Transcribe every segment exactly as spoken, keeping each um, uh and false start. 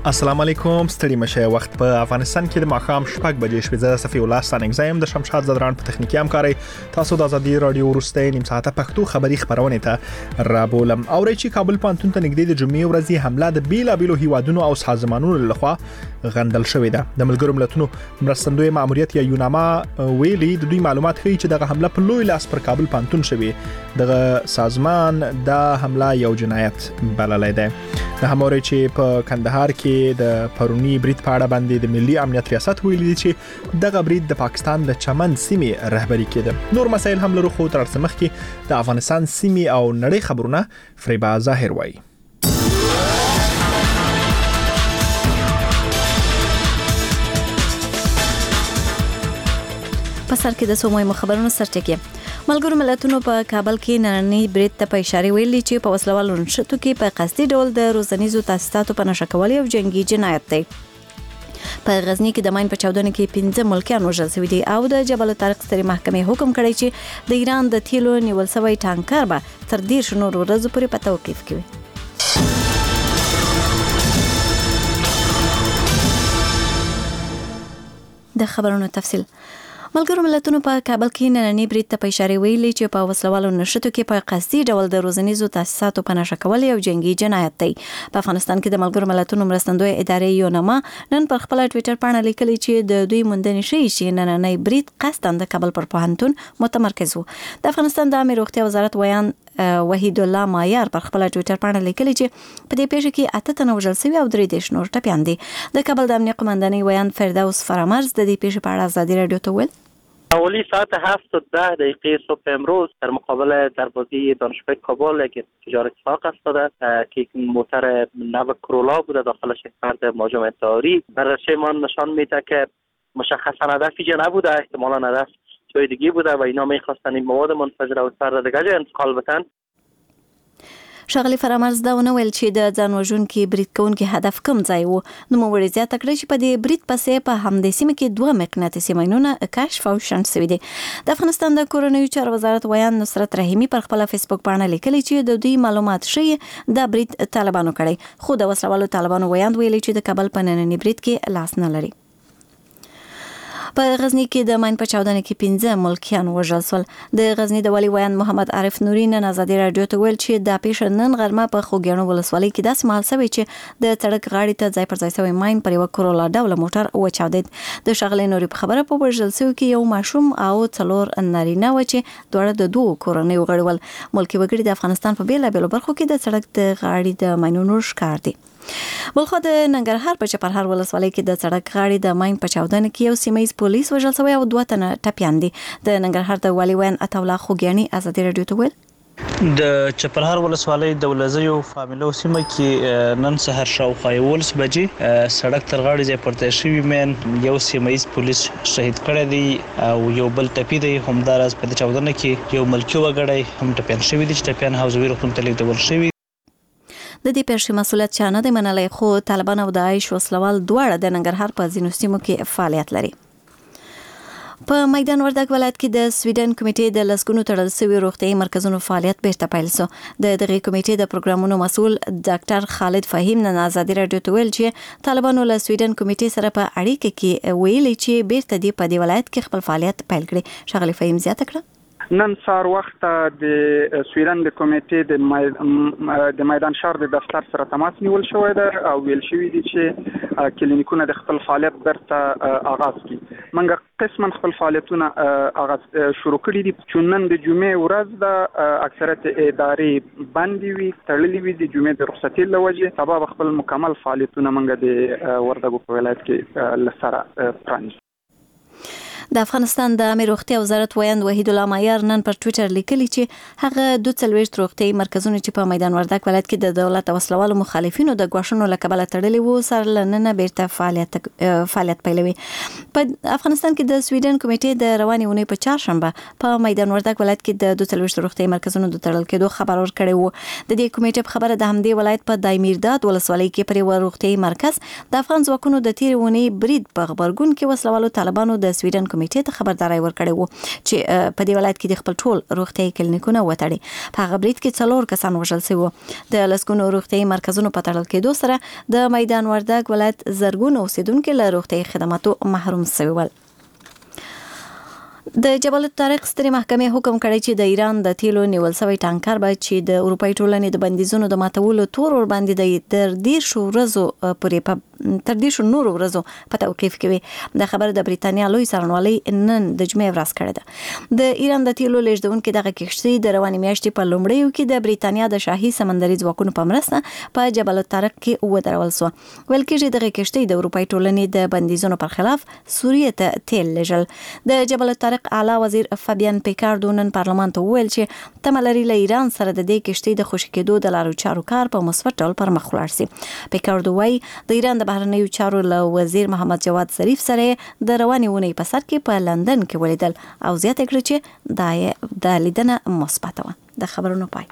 السلام علیکم، ستړي مشه. وخت په افغانستان کې د ماښام شپږ بجې شوې. زه صفي الله ستانګ زایم د شمشاد زدران په تخنیکی همکاري. تاسو د ازادي رادیو ورسته نیم ساعته پښتو خبری خبرونه ته رابولم. اوري چې کابل پانتون ته نږدې د جمعې ورځې حمله د بیلا بیلو هیوادونو او سازمانونو لخوا غندل شوې ده. د ملګرو ملتونو مرستندوی ماموریت یا یوناما ویلي د دوی معلومات ښیي چې دغه حمله په لوی لاس پر کابل پانتون شوې. دغه سازمان د حمله یو جنایت بللی ده. د هموري چې په کندهار کې د پرونی برید په اړه باندې د ملي امنیت ریاست ویلي چې دغه برید د پاکستان د چمن سیمې رهبری کړي. نور مسایل هم لرو، خو تر څه مخکې د افغانستان سیمې او نړۍ خبرونه فریبا ظاهر وایي. په سر کې د سوموي خبرونو سرټکی. ملګرو ملتونو په کابل کې نننی برید ته په اشاره ویلي چې په وسلوالو نشټو کې په قصدي ډول د روزنیزو تاسیساتو په نشه کول یو جنگي جنایت دی. په غزنی کې د ماین په چاودنه کې پنځه ملکیان وژل شوي دي او د جبل طارق سترې محکمې حکم کړی چې د ایران د تیلو نیول شوی ټانکر به تر دېرش نورو ورځو پورې په توقیف کې وي. د خبرونو تفصیل. ملګرو ملتونو په کابل کې نننی برید ته په اشاره ویلي چې په وسلوالو نشټو کې په قصدي ډول د روزنیزو تاسیساتو په نشه کول یو جنگي جنایت دی. په افغانستان کې د ملګرو ملتونو مرستندوی ادارې یوناما نن پر خپل ټوئیټر باندې لیکلي چې د دوی موندنې شي چې نننی برید قصداً د کابل پر پوهنتون متمرکز وو. د افغانستان د عامه روغتیا وزارت ویان وحید الله مایار پر خپل ټوئیټر باندې لیکلي چې په دې پیښه کې اته تنه وژل شوي او درې دیرش نور ټپیان دي. د کابل د امنیت قومندانۍ ویان فردوس فرامرز د دې پیښې په اړه ازادي رادیو ته ویل: حوالی ساعت هفت و ده دقیقه صبح امروز در مقابل دروازه دانشگاه کابل یک تجار اتفاق افتاده که موتر نو کرولا بوده، داخلش فرد مهاجم انتحاری. بررسی ما نشان میده که مشخصا هدف اینجا نبوده، احتمالا هدف جای دیگه بوده و اینا میخواستن این مواد منفجره از فرد دیگه جای انتقال بدن. ښاغلي فرامرز دا ونه ویل چې د ځان وژونکي برید کوونکي هدف کوم ځای و. نوموړي زیاته کړه چې په دې برید پسې په همدې سیمه کې دوه مقناطیسي ماینونه کشف او شنډ شوي دي. د افغانستان د کورنیو چارو وزارت ویان نصرت رحیمي پر خپل فیسبوک باندې لیکلي چې د دوی معلومات ښیي دا برید طالبانو کړی، خو د وسلوالو طالبانو ویان ویلي چې د کابل په ننني برید کې لاس نه لري. په غزنی کې د ماین په چاودنه کې پنځه ملکیان وژل شول. د غزنی د والي ویان محمد عارف نوري نن ازادي رادیو ته ویل چې دا پیښه نن غرمه په خوګیاڼو ولسوالۍ کې داسې مهال شوې چې د سړک غاړې ته ځای پر ځای شوی ماین پر یو کرولا ډوله موټر وچاودید. د ښاغلي نوري په خبره په وژل شوي کې یو ماشوم او څلور نارینه و چې دواړه د دوو کورنیو غړي ول. ملکي وګړي د افغانستان په بیلابیلو برخو کې د سړک د غاړې د ماینونو ښکار دي. بلخو د ننګرهار په چپرهار ولسوالۍ کې د سړک غاړې د ماین په چاودنه کې یو سیمه ییز پولیس وژل شوی او دوه تنه ټپیان دي. د ننګرهار د والي ویان عطاالله خوګیاني ازادي رادیو ته ویل: د چپرهار ولسوالۍ د ولزیو فامیلو سیمه کې نن سحر شاوخوا یولس بجې سړک تر غاړې ځای پرته شوي مین یو سیمه ییز پولیس شهید کړی دی او یو بل ټپي دی. همداراز په چاودنه کې یو ملکي وګړی هم ټپیان شوي دي چې ټپیان حوزوي روغتون ته لیږدول شوي. د دې پیښې مسؤلیت چا نه دی منلی، خو طالبان او داعش وسلوال دواړه د ننګرهار په ځینو سیمو کې فعالیت لري. په میدان وردګ ولایت کې د سویډن کمیټې د لسګونو تړل شوي روغتیايي مرکزونو فعالیت بیرته پیل شو. د دغه کمیټې د پروګرامونو مسؤل ډاکټر خالد فهیم نن ازادي رادیو ته ویل چې طالبانو له سویډن کمیټې سره په اړیکه کې ویلي چې بیرته دې په دې ولایت کې خپل فعالیت پیل کړي. ښاغلي فهیم زیاته کړه: نن سار وخت د سویډن د کمیټې د د میدان شهر د دفتر سره تماس نیول شوی دی او ویل شوی دی چې کلینیکونه د خپل فعالیت برته آغاز کړي. منګه قسما خپل فعالیتونه آغاز شروع کړي دي چې نن د جمعې ورځ د اکثریت ادارې باندې وي تړلې وي د جمعې د رخصتۍ له وجې. سبا خپل مکمل فعالیتونه منګه د وردګو په ولایت کې لسره پرانیزو. د افغانستان د عامه روغتیا وزارت ویان وحید الله مایار نن پر ټوئیټر لیکلي چې هغه دوه څلوېښت روغتیايي مرکزونه چې په میدان وردګ ولایت کې د دولت او وسلوالو مخالفینو د ګواښونو له کبله تړلي وو سره لننه بیرته فعالیت فعالیت پیلوي. په افغانستان کې د سویډن کمیټې د روانې اونۍ په چهارشنبه په میدان وردګ ولایت کې د دوه څلوېښت روغتیايي مرکزونو د تړل کېدو خبر ورکړی وو. د دې کمیټې په خبره د همدې ولایت په دایمیرداد ولسوالۍ کې پر یو روغتیايي مرکز د افغان ځواکونو د تیرې اونۍ برید په غبرګون کې وسلوالو طالبانو د سویډن کمیټې ته خبرداري ورکړې وو چې په دې ولایت کې د خپل ټول روغتي کلینیکونه وتړي. په هغه برید کې څلور کسان وژل شوي. د لسګونو روغتي مرکزونو په تړل کېدو سره د میدان وردګ ولایت زرګونو اوسیدونکو له روغتي خدماتو محروم شوي ول. د جبل الطارق سترې محکمې حکم کړی چې د ایران د تیلو نیول شوی ټانکر به چې د اروپای ټولنې د بندیزونو د ماتولو تور ور باندې د ډیر شو ورځو پورې په تر دې شو نور ورځو په توقيف کې د خبر د بریتانیا لوی څارنوالۍ نن د جمعې ورځ کړې ده. د ایران د تیلو لیږدونکو دغه کښتۍ د رواني میاشتې په لومړیو کې د بریتانیا د شاهي سمندري ځواکونو په مرسته په جبل الطارق کې ودرول شو. ول کې دغه کښتۍ د اروپای ټولنې د بندیزونو پر خلاف سوریه ته تیل لېږل. د جبل الطارق اعلی وزیر فابیان پیکاردو نن پارلمان ته وویل چې تملري له ایران سره د دې کښتۍ د خوشی کېدو د لارو چارو کار په مثبت ډول پر مخ ولاړ شي. پیکاردو وايي د ایران د بهرنیو چارو له وزیر محمد جواد ظریف سره د رواني ونې په سر کې په لندن کې ولیدل او زیاته کړې چې دا د لیدنه مثبت و. د خبرونو پای.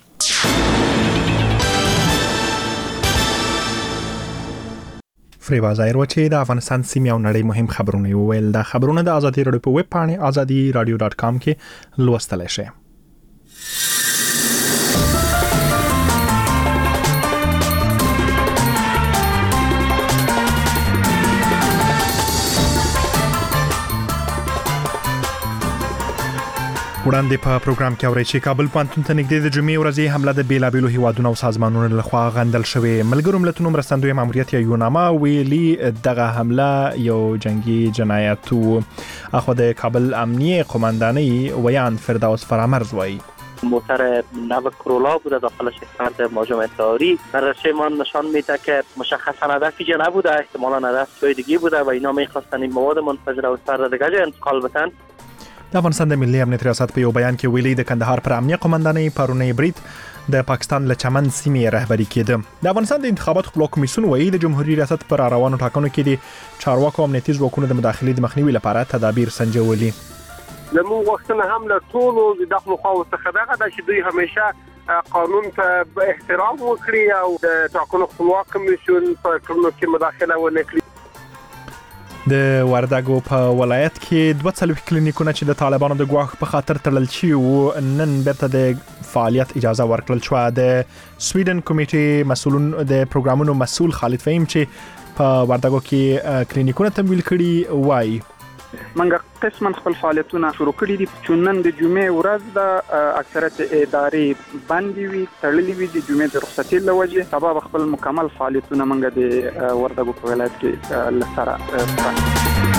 فریبا ظاهر و چې د افغانستان سیمې او نړۍ مهم خبرونه ویل. د خبرونه د ازادي رادیو په ویب پاڼه ازادي رادیو ډاټ کام کې لوستلای شئ. وړاندې په پروګرام کې اورئ چې کابل پوهنتون ته نږدې د جمعې ورځې حمله د بیلابېلو هیوادونو او سازمانونو لخوا غندل شوې. ملګرو ملتونو مرستندوی ماموریت یا یوناما ویلي دغه حمله یو جنگي جنایت و. اخو د کابل امنیه قماندانی ویان فردوس فرامرز وایي موتر نو کرولا بوده داخلش فرد مهاجم انتحاری. در رشته نشان میده که مشخصا هدف اینجا نبوده، احتمالا هدف جای دیگه بوده و اینا میخواستن این مواد منفجره از فرد دیگه جا انتقال بدن. د افغانستان د ملي امنیت ریاست په یو بیان کې ویلي د کندهار پر امنیه قومندانۍ پرونی برید د پاکستان له چمن سیمې رهبری کېده. د افغانستان د انتخاباتو خپلواک کمیسیون ویلي د جمهوریت ریاست پر روانو ټاکنو کې د چارواکو امنیتي ځواکونو د مداخلې د مخنیوي لپاره تدابیر سنجولي. زموږ وختونه هم له ټولو د داخلو خواو څخه دغه د چې دوی همیشه قانون ته احترام وکړي او د ټاکنو خپلواک کمیسیون په کړنو کې مداخله ونه کړي. د وردګو په ولایت کې دوه څلوېښت کلینیکونه چې د طالبانو د ګواښ په خاطر تړل شوي وو نن بیرته د فعالیت اجازه ورکړل شوه. د سویډن کمیټې مسولون د پروګرامونو مسول خالد فهیم چې په وردګو کې کلینیکونه تمویل کړي وایي منګه قسمن خپل فعالیتونه شروع کړي دي چې نن د جمعې ورځ د اکثریت ادارې باندې وي تړلې وي د جمعې د رخصتۍ لوجه سبب خپل مکمل فعالیتونه منګه د وردګو په ولایت کې لسره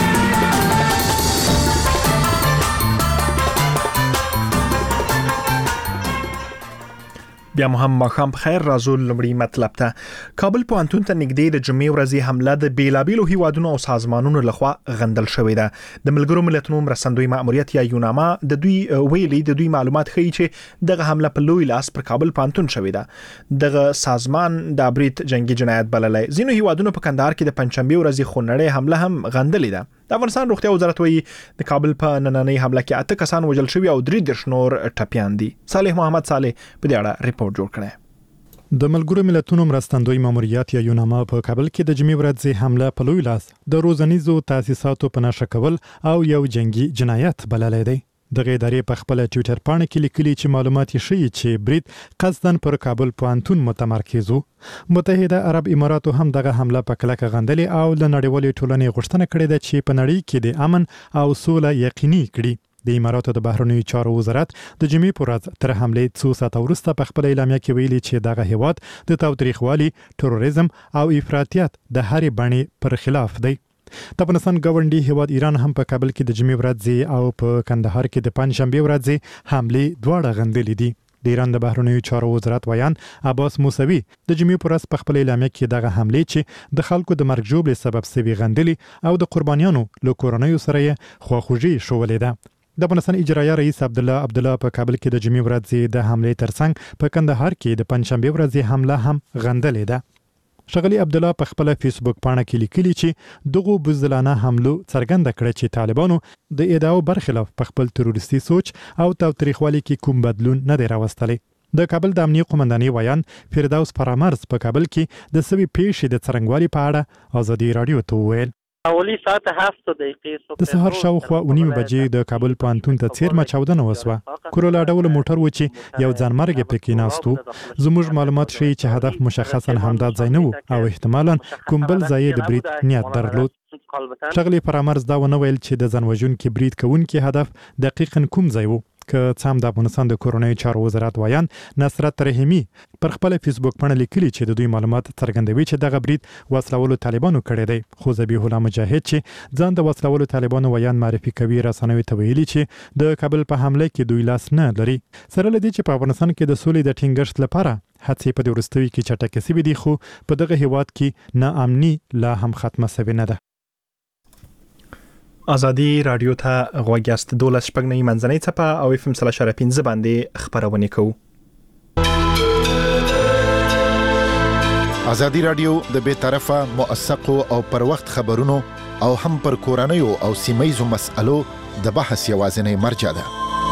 بیا مو هم ماښام بخیر. راځو لومړی مطلب ته. کابل پوهنتون ته نږدې د جمعې ورځې حمله د بیلابېلو هیوادونو او سازمانونو لخوا غندل شوې ده. د ملګرو ملتونو مرستندوی ماموریت یا یوناما د دوی ویلي د دوی معلومات ښیي چې دغه حمله په لوی لاس پر کابل پوهنتون شوې ده. دغه سازمان د برید جنگي جنایت بللی. ځینو هیوادونو په کندهار کې د پنځشنبې ورځې خونړۍ حمله هم غندلې ده. د افغانستان روغتیا وزارت وایي د کابل په نننۍ حمله کې اته کسان وژل شوي او درې دېرش نور ټپیان دي. صالح محمد صالح په دې اړه ریپورت جوړ کړی. د ملګرو ملتونو مرستندوی ماموریت یا یوناما په کابل کې د جمعې ورځې حمله په لوی لاس د روزنیزو تاسیساتو په نشه کول او یو جنگي جنایت بللی دی. دغه ادارې په خپل ټوئیټر پاڼه کې لیکلي چې معلومات یې ښیي چې برید قصداً پر کابل پوهنتون متمرکز و. متحده عرب اماراتو هم دغه حمله په کلکه غندلې او له نړیوالې ټولنې غوښتنه کړې ده چې په نړۍ کې د امن او سوله یقیني کړي. د اماراتو د بهرنیو چارو وزارت د جمعې په ورځ تر حملې څو ساعته وروسته په خپل اعلامیه کې ویلي چې دغه هیواد د تاوتریخوالي، تروریزم او افراطیت د هرې بڼې پر خلاف دی. د افغانستان ګاونډي هیواد ایران هم په کابل کې د جمعې ورځې او په کندهار کې د پنځشنبې ورځې حملې دواړه غندلې دي. د ایران د بهرنیو چارو وزارت ویان عباس موسوي د جمعې په ورځ په خپل اعلامیه کې دغه حملې چې د خلکو د مرګ ژوبلې سبب سوي غندلې او د قربانیانو له کورنیو سره یې خواخوږي ښولې ده. د افغانستان اجرایه رئیس عبدالله عبدالله په کابل کې د جمعې ورځې د حملې ترڅنګ په کندهار کې د پنځشنبې ورځې حمله هم غندلې ده. ښاغلي عبدالله په خپل فیسبوک پاڼه کې لیکلي چې دغه بزدلانه حملو څرګنده کړه چې طالبانو د ادعاو برخلاف په خپل تروریستي سوچ او تاوتریخوالي کې کوم بدلون نه دی راوستلی. د کابل د امنیه قومندانۍ ویان فردوس فرامرز په کابل کې د سوي پیښې د څرنګوالي په اړه ازادي رادیو ته وویل اولی ساعت هفت دقیقې د سهار شاوخوا ونیو بجې د کابل پوهنتون ته څیرمه چاودنه وسوه. کورولا ډول موټر و چې یو ځانمرګ پکې ناست و. زموږ معلومات ښیي چې هدف مشخصا همدا ځای نه و او احتمالاً کوم بل ځای د برید نیت درلود. ښاغلي فرامرز دا ونه ویل چې د ځان وژونکي برید کوونکي هدف دقیقاً کوم ځای و. که څام د افغانستان د کورونای چارو وزارت وایان نصرت رحیمی پر خپل فیسبوک باندې لیکلي چې د دوی معلومات څرګندوي چې دغه برید وسلوالو طالبانو کړی دی. خو ذبیح الله مجاهد چې ځان د وسلوالو طالبانو وایان معرفي کوي رسنوي ته ویلي چې د کابل په حمله کې دوی لاس نه لري. سره لدی چې په افغانستان کې د سولې د ټینګښت لپاره هڅې په ورستوي کې چټکې سوي دي، خو په دغه هیواد کې ناامني لا هم ختمه سوي نه ده. ازادي رادیو ته غوږیاست. دولس شپږ نوي منځنۍ څپه او اف ام سلا شره پنځه باندې خبرونه کوو. ازادي رادیو د بې طرفه موثقو او پر وخت خبرونو او هم پر کورنیو او سیمایزو مسألو د بحث یوازینی مرجع ده.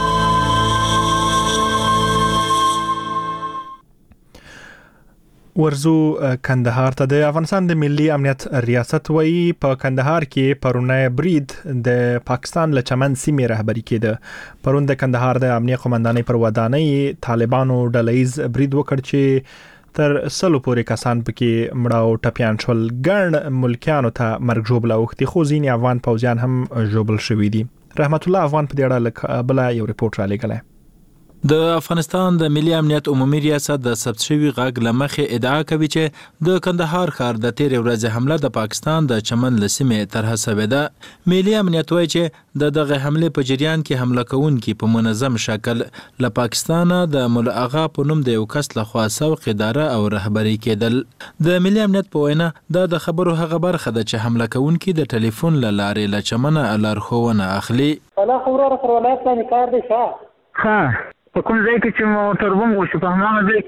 ورزو کندهار ته. د افغانستان د ملي امنیت ریاست وایي په کندهار کې پرونه برید د پاکستان له چمن سیمې رهبری کېده. پرون د کندهار د امنیت قومندانۍ پر ودانۍ طالبانو ډلهیز برید وکړ چې تر سلو پورې کسان پکې مړه او ټپیان شول. ګڼ ملکیانو ته مرګ ژوبله اوښتې، خو ځینې افغان پوځیان هم ژوبل شوي دي. رحمت الله افغان په دې اړه بل یو ریپورت را لېږلی. د افغانستان د ملي امنیت عمومي ریاست د ثبت شوي غږ له مخې ادعا کوي چې د کندهار ښار د تیرې ورځې حمله د پاکستان د چمن له سیمې طرحه شوې ده. ملي امنیت وایي چې د دغه حملې په جریان کې حمله کوونکي په منظم شکل له پاکستانه د مولا اغا په نوم د یو کس لخوا سوق اداره او رهبري کېدل. د ملي امنیت په وینا دا د خبرو هغه برخه ده چې حمله کوونکي د ټلیفون له لارې له چمنه لارښوونه اخلي. الله خبره سره ولایت باندې کار دی ښه ښه په کوم ځای کې چې موټر بم وشو په هماغه ځای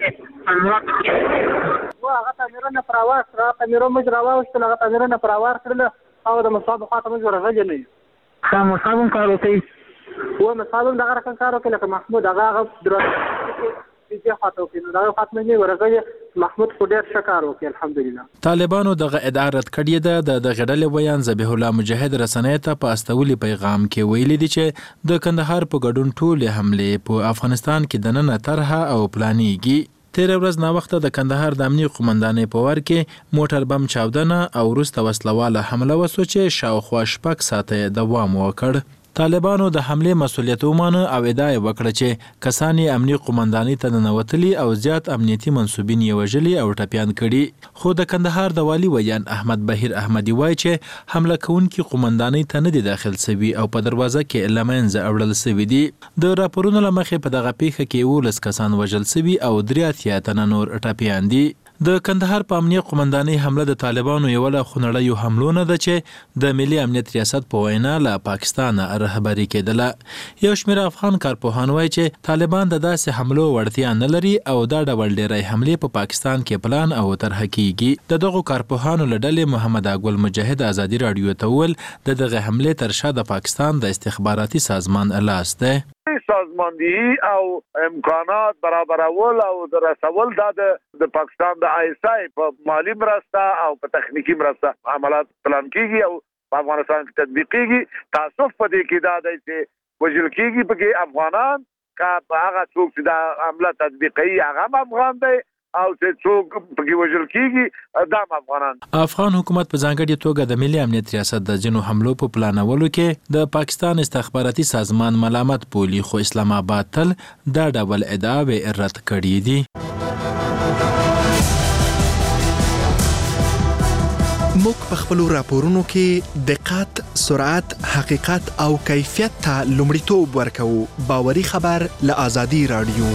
کې هغه تعمیرونه پر اواز را تعمیرونه موږ راوستل هغه تعمیرونه پر اواز کړل او د مصاب خاطر موږ ورغلې نه خا مصاب کار وکړي و مصاب دغه رقم کار وکړي لکه محمود هغه هغه درته چې خاطر وکړي دا خاطر نه ورغلې محمود خو ډېر شکر وکړي الحمدلله. طالبانو دغه ادعا رد کړې ده. د غډلې ویان ذبیح الله مجاهد رسنۍ ته په استولي پیغام کې ویلي دي چې د کندهار په ګډون ټولې حملې په افغانستان کې د نن طرحه او پلانېږي. تیر ورځ نا وخت د کندهار د امنیت قومندانۍ په ور کې موټر بم چاودنه او وروسته وسلواله حمله وسو چې شاوخوا شپږ ساعته دوام وکړ. طالبانو د حمله مسؤلیت ومانه او ادعا وکړه چې کسان یې امنیت قومندانۍ ته ننوتلي او زیات امنیتي منسوبین یې وژلي او ټپیان کړي. خو د کندهار د والی ویان احمد بهیر احمدي وایي چې حمله کوونکي قومندانۍ ته نه دي داخل سوي او په دروازه کې لمنځه اړول سوي دي. د راپورونو لمخې په دغه پیښه کې ولس کسان وژل سوي او درې اتیا تنه نور ټپیان دي. د کندهار په امنیت قومندانۍ حمله د طالبانو یو له خونړیو حملو نه ده چې د ملي امنیت ریاست په وینا له پاکستان رهبري کېدله. یو شمېر افغان کارپوهان وایي چې طالبان د داسې حملو وړتیا نه لري او دا ډول ډېری حملې په پاکستان کې پلان او طرحه کیږي. د دغو کارپوهانو له ډلې محمد اګل مجاهد ازادي رادیو ته وویل د دغه حملې تر شا د پاکستان د استخباراتي سازمان لاس دی. سازماندهی او امکانات برابرول او د رسول د پاکستان د آی اس آی په مالی مرسته او په تخنیکی مرسته عملیات پلان کیږي او په افغانستان کې تطبیق کیږي. تاسو په دې کې دا دی چې وجل کیږي په افغانان کا هغه څوک چې دا عمله تطبیقي هغه افغان دی او چې څوک پکې وژل کیږي دا افغانان. افغان حکومت په ځانګړي توګه د ملي امنیت ریاست د جنو حملو په پلانولو کې د پاکستان استخباراتي سازمان ملامت بولي، خو اسلام آباد تل دا ډول ادعاوې رد کړې دي. موږ په خپل راپورونو کې دقت، سرعت، حقیقت او کیفیت ته لومړیتوب ورکوو. باوري خبر له ازادي رادیو.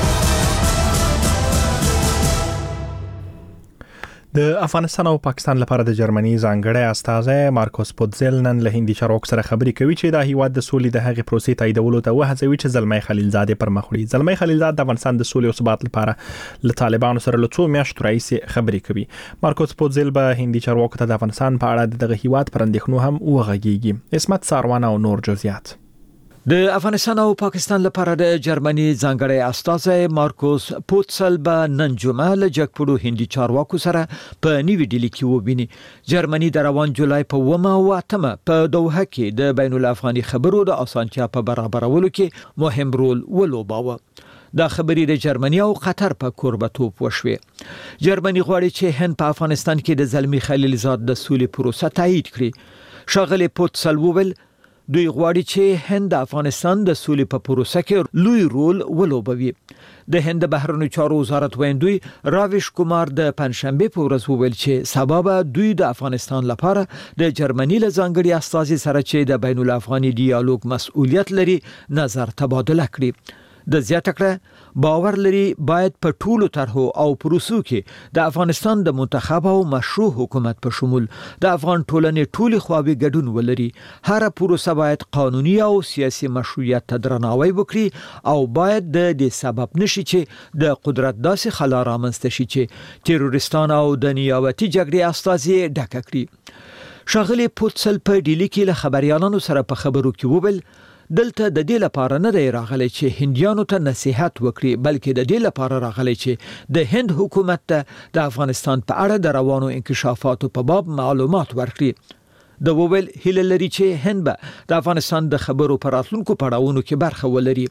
د افغانستان او پاکستان لپاره د جرمني ځانګړی استازی مارکوس پوتزل نن له هندي چارواکو سره خبرې کوي چې د هیواد د سولې د هغې پروسې تاییدولو ته وهڅوي چې زلمي خلیلزاد یې پر مخ وړي. زلمي خلیلزاد د افغانستان د سولې او ثبات لپاره له طالبانو سره له څو میاشتو راهیسې خبرې کوي. مارکوس پوتزل به هندي چارواکو ته د افغانستان په اړه د دغه هیواد پر اندېښنو هم وغږیږي. اسمت ساروان او نور جزئیات. د افغانستان او پاکستان لپاره د جرمني ځانګړی استازی مارکوس پوتسل به نن جمعه له جګپړو هندي چارواکو سره په نیوي ډیلي کې وبیني. جرمني د روان جولای په ومه او اتمه په دوحه کې د بین الافغاني خبرو د اسانتیا په برابرولو کې مهم رول ولوباوه. دا خبرې د جرمني او قطر په کوربتوب وشوې. جرمني غواړي چې هند په افغانستان کې د زلمی خلیلزاد د سولې پروسه تایید کړي. ښاغلی پوتسل وویل دوی غواړي چې هند د افغانستان د سولې په پروسه کې لوی رول ولوبوي. د هند بهرنیو چارو وزارت ویندوی راویش کومار د پنځشنبه په ورځ وویل چې سبب دوی د افغانستان لپاره د جرمني له ځانګړي استازي سره چې د بین الافغاني ډیالوګ مسؤلیت لري نظر تبادله کړي. د زیاته کړه باور لري باید په ټولو طرحو او پروسو کې د افغانستان د منتخب او مشروع حکومت په شمول د افغان ټولنې ټولي خواوې ګډون ولري. هر پروسه باید قانوني او سیاسي مشروعیت ته درناوی وکړي او باید د دې سبب نشي چې د قدرت داسې خلا رامنځته شي چې تروریستان او د نیابتي جګړې استازي ډکه کړي. ښاغلی پوتسل په ډیلي کې له خبريالانو سره په خبرو کې وویل دلته د دې لپاره نه دی راغلی چې هندیانو ته نصيحت وکړي بلکې د دې لپاره راغلی چې د هند حکومت ته د افغانستان په اړه د روانو انکشافاتو په باب معلومات ورکړي. د وویل هیله لري چې هند به د افغانستان د خبرو پر راتلونکو پړاوونو کې برخه ولري.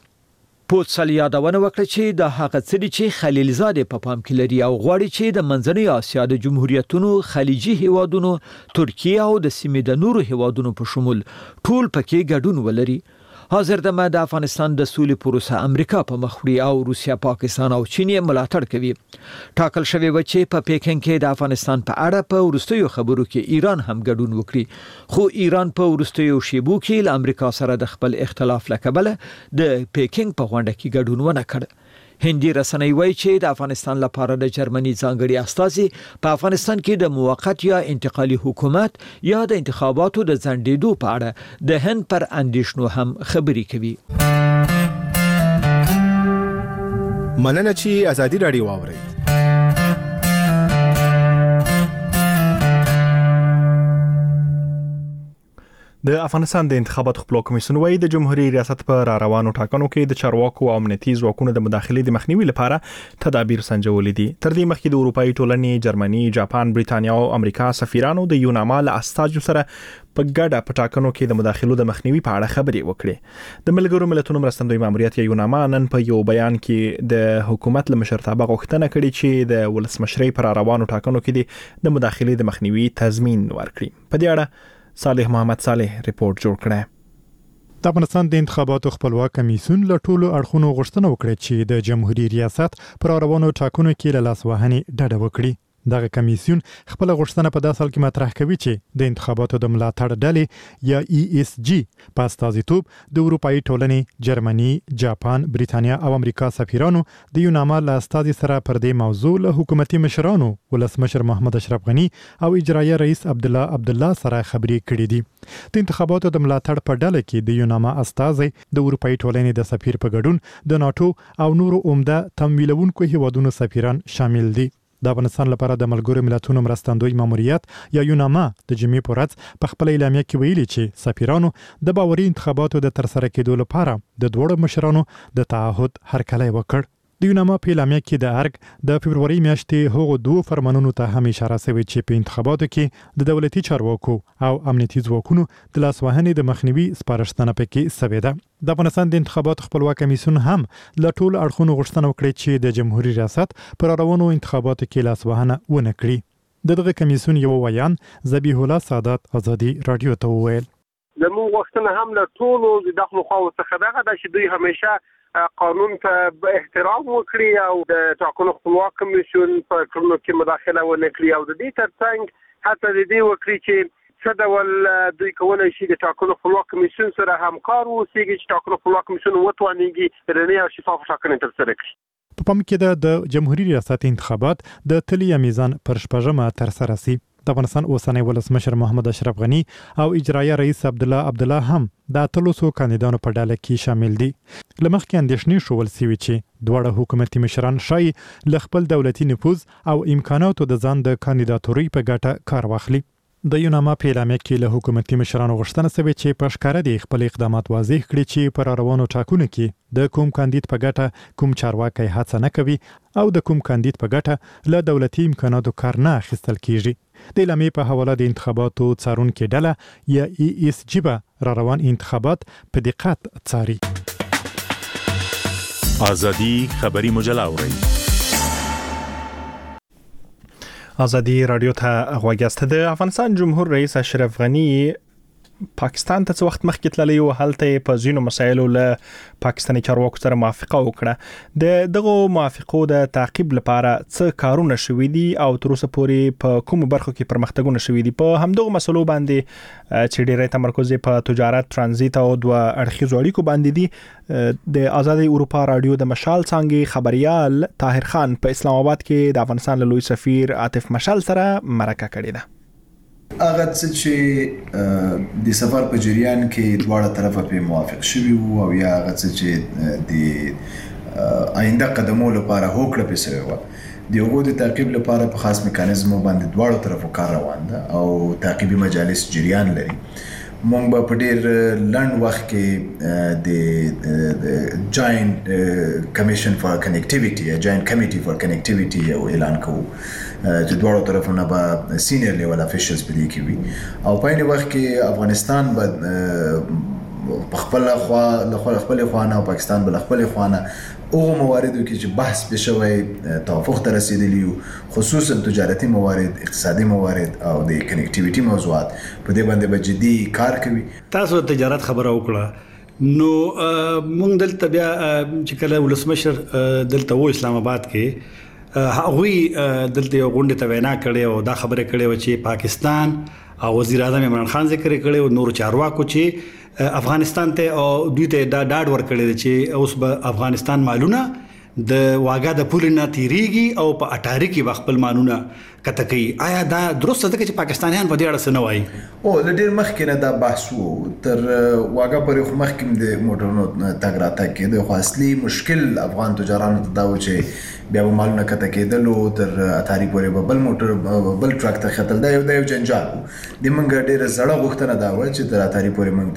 پوتسل یادونه وکړه چې د هغه څه دي چې خلیلزاد په پام کې لري او غواړي چې د منځنۍ اسیا د جمهوریتونو خلیجي هیوادونو ترکیه او د سیمې د نورو هیوادونو په شمول ټول پکې ګډون ولري. حاضر دمه د افغانستان د سولې پروسه امریکا په مخ وړي او روسیا، پاکستان او چین یې ملاتړ کوي. ټاکل شوی و چې په پیکینګ کې د افغانستان په اړه په وروستیو خبرو کې ایران هم ګډون وکړي، خو ایران په وروستیو شیبو کې له امریکا سره د خپل اختلاف له کبله د پیکینګ په غونډه کې ګډون ونه کړ. هندي رسنۍ وایي چې د افغانستان لپاره د جرمني ځانګړي استازي په افغانستان کې د موقت یا انتقالي حکومت یا د انتخاباتو د ځنډېدو په اړه د هند پر اندېښنو هم خبرې کوي. مننه چې ازادي رادیو واوري. د افغانستان د انتخاباتو خپلواک کمیسیون وايي د جمهوریت ریاست په را روانو ټاکنو کې د چارواکو او امنیتي ځواکونو د مداخلې د مخنیوي لپاره تدابیر سنجولې دي. تر دې مخکې د اروپאי ټولنې، جرمني، جاپان، بریتانیا او امریکا سفیرانو د یوناما له استازو سره په ګډه په ټاکنو کې د مداخلو د مخنیوي په اړه خبرې وکړې. د ملګرو ملتونو مرستندوی ماموریت یا یوناما نن په یو بیان کې د حکومت له مشرتابه غوښتنه کړې چې د ولسمشرۍ پر روانو ټاکنو کې د مداخلې د مخنیوي تضمین ورکړي. په دې اړه صالح محمد صالح ریپورت جوړ کړی. د افغانستان د انتخاباتو خپلواک کمیسیون له ټولو اړخونو غوښتنه وکړه چې د جمهوریت ریاست پر روانو ټاکنو کې له لاسوهنې ډډه وکړي. دغه کمیسیون خپل غوښتنه په داسې حال کې مطرح کوي چې د انتخاباتو د ملاتړ ډلې یا ای اس جی په استازیتوب د اروپאי ټولنې، جرمني، جاپان، بریتانیا او امریکا سفیرانو د یوناما له استازي سره پر دې موضوع له حکومتي مشرانو ولسمشر محمد اشرف غنی او اجرایه رئیس عبد الله عبد الله سره خبرې کړې دي. د انتخاباتو د ملاتړ په ډله کې د یوناما استازي د اروپאי ټولنې د سفیر په ګډون د ناتو او نورو عمده تمویلونکو هیوادونو سفیران شامل دي. د افغانستان لپاره د ملګرو ملتونو مرستندوی ماموریت یا یوناما د جمعې په ورځ په خپل اعلامیه کې ویلي چې سفیرانو د باوري انتخاباتو د ترسره کېدو لپاره د دوړو مشرانو د تعهد هرکلی وکړ. د یوناما په اعلامیه کې د ارګ د فبرवरी میاشتې هغو دوه فرمانونو ته هم اشاره شوې چې په انتخاباتو کې د دولتي چارواکو او امنیتي ځواکونو د لاسوهنې د مخنیوي سپارښتنه پکې شوې ده. د افغانستان د انتخاباتو خپلواک کمیسیون هم له ټولو اړخونو غوښتنه وکړه چې د جمهوریت ریاست پر روانو انتخاباتو کې لاسوهنه ونه کړي. دغه کمیسیون یو ویان ذبیح الله سادات ازادي رادیو ته وویل زموږ غوښتنه هم له ټولو د داخلو خواو څخه دغه ده چې دوی همیشه قانون ته احترام وکړي او د ټاکنو خپلواک کمیسیون په کړنو کې مداخله ونه کړي او د دې ترڅنګ حتی د دې وکړي چې څه ډول دوی کولای شي د ټاکنو خپلواک کمیسیون سره همکار واوسي چې ټاکنو خپلواک کمیسیون وتوانیږي رڼې او شفاف ټاکنې ترسره کړي. په پام کې د جمهوریت ریاست انتخابات د تلي میزان پر شپږمه ترسره شي. د افغانستان اوسنی ولسمشر محمد اشرف غنی او اجرایه رئیس عبد الله عبد الله هم د اتلسو کاندیدانو په ډله کې شامل دي. لمخکې اندېښنې شول سوي چې دوه حکومتي مشران شای ل خپل دولتي نفوذ او امکاناتو د ځان د کاندیداتوري په ګټه کار واخلي. د یوناما په اعلامیه کې له حکومتي مشرانو غوښتنه شوې چې په ښکاره د خپل اقدامات واضح کړي چې پر روانو ټاکنو کې د کوم کاندید په ګټه کوم چارواکي هڅه نه کوي او د کوم کاندید په ګټه له دولتي امکاناتو کار نه اخیستل کیږي. د اعلامیې په حواله د انتخاباتو څارونکو ډله یا ای اس جی به را روان انتخابات په دقت څاري. آزادی خبری مجله اورئ. آزادی رادیو ته غوږ یاست. د افغانستان جمهور رئیس اشرف غنی پاکستان ته څه وخت مخکې تللی او هلته په ځینو مسایلو له پاکستاني چارواکو سره موافقه وکړه. د دغه موافقو د تعقیب لپاره څه کارونه شوي دي او تر اوسه پورې په کومو برخو کې پرمختګونه شوي دي؟ په همدغه مسلو باندې چې ډېری تمرکز په تجارت، ترانزیت او دوه اړخیزو اړیکو باندې دي، د آزادي اروپا رادیو د مشال څانګې خبريال طاهر خان په اسلام آباد کې د افغانستان له لوی سفیر عاطف مشال سره مرکه کړې ده. هغه څه چې د سفر په جریان کې دواړه طرفه په موافق شوي وو او یا هغه څه چې د آینده قدمو لپاره هوکړه پې شوې وه، د هغو د تعقیب لپاره په خاص میکانیزمو باندې دواړو طرفو کار روان ده او تعقیبي مجالس جریان لري. مونږ به په ډېر لنډ وخت کې د جاینټ کمیشن فار کنیکټیویټي یا جاینټ کمیټي فار کنیکټیویټي یو اعلان کوو چې دواړو طرفونو به سینیئر لیول افیشلز په دې کې وي او په عین وخت کې افغانستان به په خپل خوا له خپل خوانه او پاکستان به له خپل خوانه هغه مواردو کې چې بحث به شوی توافق ته رسیدلی وو، خصوصا تجارتي موارد، اقتصادي موارد او د کنیکټیویټي موضوعات، په دې باندې به جدي کار کوي. تاسو تجارت خبره وکړه نو مونږ دلته بیا چې کله ولسمشر دلته و اسلام آباد کې هغوی دلته یو غونډه ته وینا کړې او دا خبره کړې و چې پاکستان او وزیر اعظم عمران خان ذکر کړي او نور چارواکو چې افغانستان ته او دوی ته دا ډاډ ورکړي چې اوس به افغانستان مالونه د واګه د پول نه تیریږي او په اټاری کې خپل مانونه کته کوي. آیا دا درسته ده چې پاکستانیان په دې اړه څه نه وایي؟ او ل ډیر مخکې نه دا بحث وو، تر واګه پرې خو مخکې د موټرونو تګ راتګ کې د اصلي مشکل افغان تجارانو ته دا و چې بیا به مالونه کته کېدلو، تر اتاري پورې به بل موټر بل ټرک ته ختل، دا یو د یو جنجال و. د موږ ډیره زړه غوښتنه دا و چې تر اتاري پورې موږ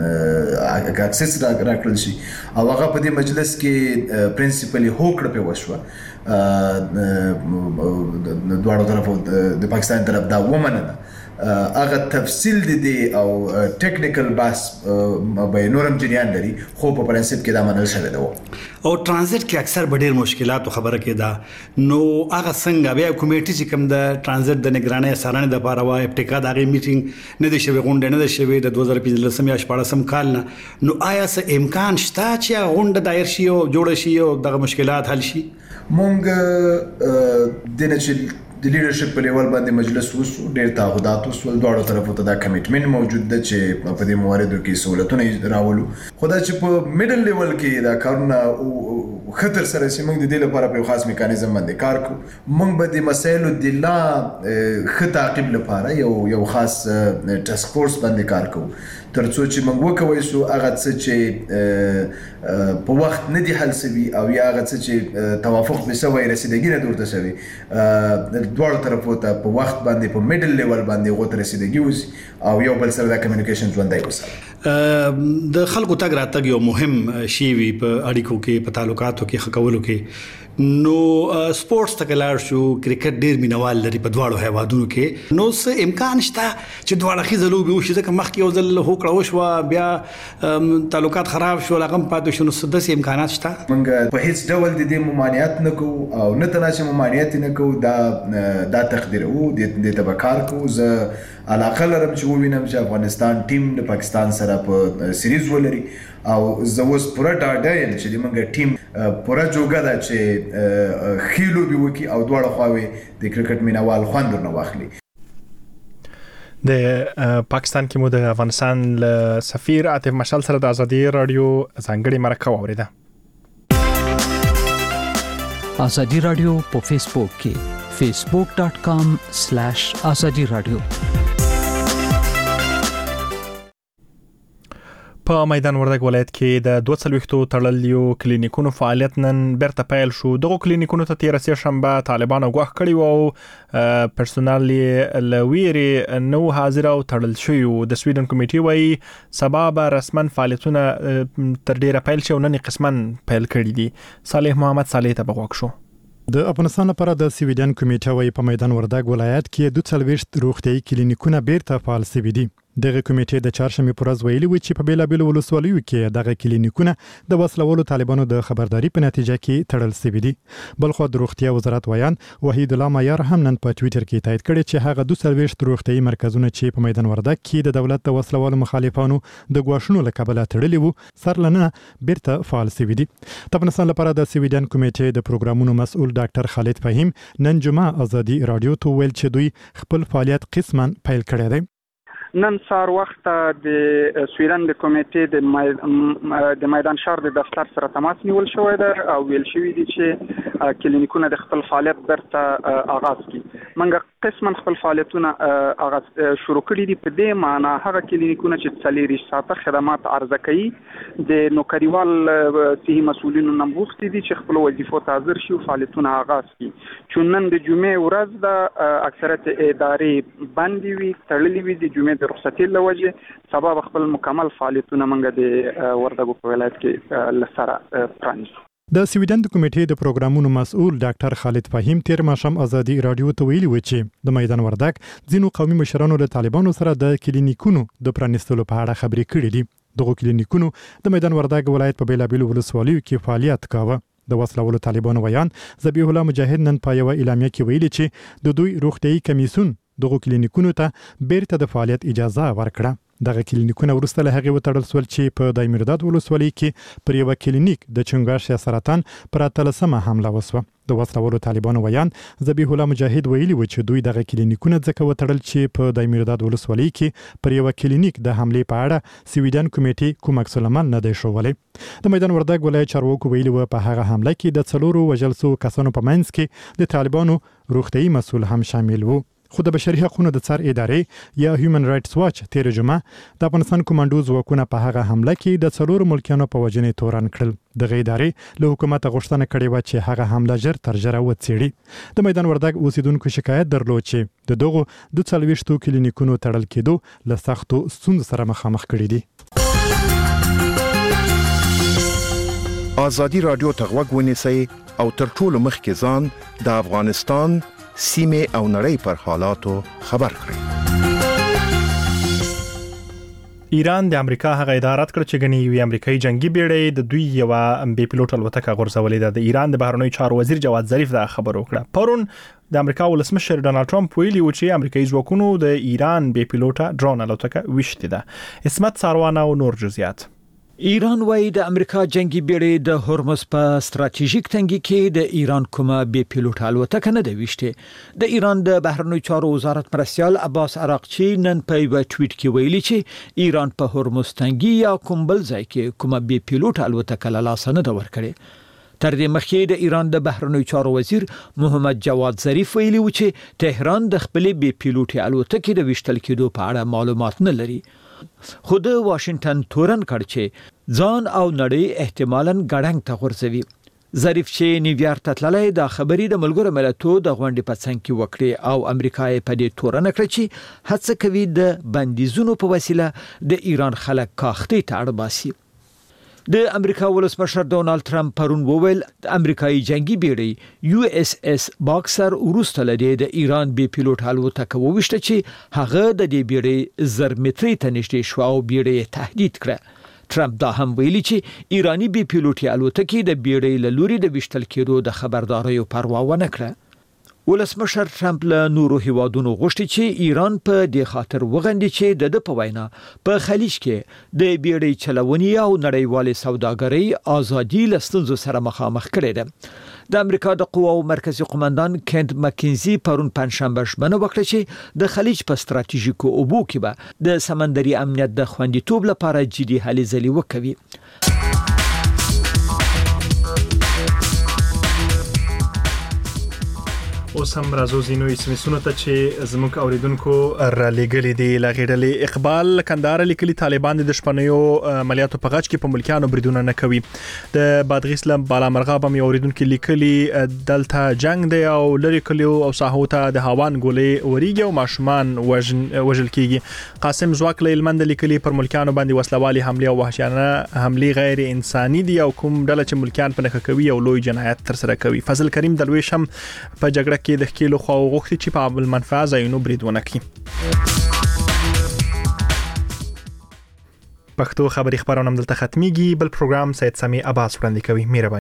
ته اکسس راکړل شي او هغه په دې مجلس کې پرنسپلی هوکړه په وشوه دواړو طرفو د پاکستان طرف دا ومنله. هغه تفصیل دي او ټیکنیکل بحث به نورم جریان لري خو په پرنسپ کې دا منل شوی دی. او ترانزیت کې اکثر ډېر مشکلات خبره کې ده نو هغه څنګه بیا کمیټي چې کوم د ترانزیت د نگرانۍ سارنې د لپاره وای ابتکار د هغې میټینګ نه دی شوی، غونډه نه دی شوی د دوه زره پنځلسم یا شپاړسم کال نه، نو آیا څه امکان شته چې غونډه دایر شي او جوړه شي او دغه مشکلات حل شي؟ مونږ د نه چې د لیډرشپ په لیول باندې مجلس وسو، ډېر تعهدات وسو، دواړو طرفو ته دا کمیټمنټ موجود ده چې په دې مواردو کې سہولتونه راولو. خو دا چې په میډل لیول کې دا کارونه خطر سره چې موږ د دې لپاره په خاص میکانیزم باندې کار کوو. موږ به د مسایلو د لا ښه تعقیب لپاره یو یو خاص ټاسک فورس باندې کار کوو ترڅو چې موږ وکوي سو هغه څه چې په وخت نه دی حل شوی او یا هغه څه چې توافق به سوی رسیدګي نه درته شوی دواړو طرفو ته په وخت باندې په میډل لیول باندې غوته رسیدګي وسی او یو بل سره د کمیونیکیشن ژوندۍ وساتي. د خلکو تګ راتګ یو مهم شی وي په اړیکو کې، په تعلقاتو کې، خکولو کې. نو سپورتس ته لاړ شو، کرکټ ډیر مینوال لري په دواړو هیوادونو کې، نو څه امکان شته چې دواړه خې لوبې وشي؟ ځکه مخکې یو ځل هوکړه وشوه بیا تعلقات خراب شو، هغه هم پاتې شو، نو څه داسې امکانات شته؟ موږ په هیڅ ډول د دې ممانعت نه کوو او نه تنه چې ممانعت نه کوو، دا دا تقدیر وو د دې ته به کار کوو. زه علاقه لرم چې ووینم چې افغانستان ټیم د پاکستان سره په سیریز ولري او زه اوس پوره ډاډه یم چې موږ ټیم پوره جوګه ده چې ښې لوبې وکړي او دواړه خواوې د کرکټ مینوال خوند ورنه واخلي. د پاکستان کې مو د افغانستان له سفیر عاطف مشال سره د آزادي رادیو ځانګړې مرکه واوریده. آزادي رادیو په فیسبوک کې facebook dot com slash azadi radio. په میدان وردګ ولایت کې د دوه څلوېښتو تړلیو کلینیکونو فعالیت نن بیرته پیل شو. دغه کلینیکونو ته تیر سه شنبه طالبانو غوښ کړی وو، پرسونل یې لویری نو حاضر او تړل شوی وو. د سویډن کمیټې وایي سبا به رسمن فعالیتونه تر ډیره پیل شي او نن قسمن پیل کړی دي. صالح محمد صالح ته بغوښ شو. د افغانستان لپاره د سویډن کمیټه وایي په میدان وردګ ولایت کې دوه څلوېښت روغتیايي کلینیکونه بیرته فعال شوي دي. دغه کمیټې د چهارشنبه پر ورځ ویلي و چې په بیلابل ولسوالیو کې دغه کلینیکونه د وسلوالو طالبانو د خبرداري په نتیجه کې تړل شوي دي. بلخو د روغتیا وزارت ویان وحید الله معیار هم نن په ټوئیټر کې تایید کړی چې هغه دوه څلوېښت روغتیايي مرکزونه چې په میدان وردګ کې د دولت د وسلوالو مخالفانو د غواښونو له کبله تړلي وو سرلنه بیرته فعال شوي دي. د افغانستان لپاره د سویډن کمیټې د پروګرامونو مسؤل ډاکټر خالد فهیم نن جمعه ازادي رادیو ته ویل چې دوی خپل فعالیت قسمن پیل کړی دی. نن سار وخت د سویډن د کمیټې د میدان شهر د دفتر سره تماس نیول شوی دی او ویل شوی دی چې کلینیکونه د خپل فعالیت برته آغاز کړي. منګه قسمن خپل فعالیتونه آغاز شروع کړي دي. په دې معنی هغه کلینیکونه چې څلور ساعته خدمات عرضه کوي د نوکریوال صحي مسؤلینو نن وختي دي چې خپل وظیفو ته حاضر شي او فعالیتونه آغاز کړي. چې نن د جمعې ورځ د اکثریت ادارې باندې وي تړلې وي د جمعې د رخصتي لوجه سبب خپل مکمل فعالیتونه منګه د وردګو په ولایت کې لسره پرانیستو. د سویډن د کمیټې د پروګرامونو مسؤل ډاکټر خالد فهیم تیر ماښام ازادي رادیو ته ویلي و چې د میدان وردګ ځینو قومي مشرانو له طالبانو سره د کلینیکونو د پرانیستلو په اړه خبرې کړې دي. دغه کلینیکونو د میدان وردګ ولایت په بیلابل ولسوالیو کې فعالیت کاوه. د وسلوالو طالبانو ویان ذبیح الله مجاهد نن په یو اعلامیه کې ویلي چې د دوی روغتیايي کمیسیون دغه کلینیکونو ته بیرته د فعالیت اجازه ورکړه. دغه کلینیکونه وروسته له هغې وتړل شول چې په دایمیرداد ولسوالۍ کې پر یوه کلینیک د چنګاښ یا سرطان پر اتلسمه حمله وسوه. د وسلوالو طالبانو ویان ذبیح الله مجاهد ویلي و چې دوی دغه کلینیکونه ځکه وتړل چې په دایمیرداد ولسوالۍ کې پر یوه کلینیک د حملې په اړه سویډن کمیټې کوم عکس العمل نه دی ښوولی. د میدان وردګ ولایت چارواکو ویلي و په هغه حمله کې د څلورو وژل شوو کسانو په منځ کې د طالبانو روغتیايي مسؤل هم شامل و. خو د بشري حقوقو د څار ادارې یا هیومن رائټس واچ تیر جمعه د افغانستان کمانډو ځواکونه په هغه حمله کې د څلورو ملکیانو په وژنې تورن کړل. دغه ادارې له حکومت غوښتنه کړې و چې هغه حمله ژر تر ژره وڅېړي. د میدان وردګ اوسیدونکو شکایت درلود چې د دغو دوه څلوېښتو کلینیکونو تړل کېدو له سختو ستونزو سره مخامخ کړي دي. ازادي رادیو ته غوږ ونیسئ او تر ټولو مخکې ځان د افغانستان سیمه او نړۍ پر حالاتو خبر کړئ. ایران د امریکا هغه ادارات کړ چې غني یو امریکایي جنگي بیړۍ د دوی یو بې پیلوټ الوتکه غورځولې ده. د ایران د بهرنیو چارو وزیر جواد ظریف دا خبر وکړه. پرون د امریکا ولسمشر ډونالد ټرمپ ویلي و چې امریکایي ځواکونو د ایران بې پیلوټه ډرون الوتکه وشتې ده. اسمت ساروانه او نور جزئیات. ایران وايي د امریکا جنگي بیړۍ د هرمز په ستراتیژیک تنګي کې د ایران کومه بې پیلوټ الوتکه نه ده وشته. د ایران د بهرنیو چارو وزارت مرستیال عباس عراقچی نن په یو ټویټ کې ویلي چې ایران په هرمز تنګي یا کوم بل ځای کې کومه بې پیلوټ الوتکه له لاسه نه ده ورکړې. تر دې مخکې د ایران د بهرنیو چارو وزیر محمد جواد ظریف ویلي و چې تهران د خپل بې پیلوټ الوتکې د وشتل کېدو په اړه معلومات نه لري. خو د واشنگټن تورن کړ چې ځان او نړۍ احتمالاً ګړنګ ته غورځوي. ظریف چې نیویارک ته تللی دا خبرې د ملګرو ملتونو د غونډې په څنګ کې وکړې او امریکا یې په دې تورن کړ چې هڅه کوي د بندیزونو په وسیله د ایران خلک کاختې ته اړ باسي. د امریکا ولسمشر ډونالد ټرمپ پرون وویل د امریکایي جنگي بیړۍ یو اس اس باکسر وروسته لدی د ایران بې پیلوټ الوتکه وویشته چې هغه د دې بیړۍ زر مترې ته نږدې شو او بیړۍ تهدید کړه. ټرمپ دا هم ویلي چې ایرانی بې پیلوټي الوتکې د بیړۍ له لوري د وشتل کېدو د خبرداريو پروا ونه کړه. ولسمشر ټرمپ له نورو هیوادونو غوښتي چې ایران په دې خاطر وغندي چې د د په وینا په خلیج کې د بیړۍ چلونې او نړیوالې سوداګرۍ ازادي له ستونزو سره مخامخ کړي ده. د امریکا د قواو مرکزی قومندان کینت مکینزي پرون پنځشنبه ژمنه وکړه چې د خلیج په ستراتیژیکو اوبو کې به د سمندري امنیت د خوندیتوب لپاره جدي هلې ځلې وکوي. اوس اوس هم راځو زینو اسمسونو ته چې زموږ اوریدونکو را لګلې دي لغړلې اقبال کندهار لیکلي طالبان د شپنیو عملیاتو په غاچ کې په ملکانو بریدونه نه کوي د بادغیس لم بالا مرغاب هم اوریدونکو لیکلي دلته جنگ دی او لری کلیو او ساحو ته د هاوان ګولې وریږي او ماشومان وژل کیږي قاسم زواک لیلمند لیکلي پر ملکانو باندې وسلوالي حمله او وحشیانه حمله غیر انساني دي او کوم ډله چې ملکان په نخښه کوي او لوی جنایت تر سره کوي. فضل کریم دلويش هم په جګړه کې د خېلو خو غوښتي چې په عمل منفعه ځایونو بریدونه کوي. پښتو خبري خبرونه دلته ختميږي. بل پروګرام سید سامي عباس وړاندې کوي. مهرباني.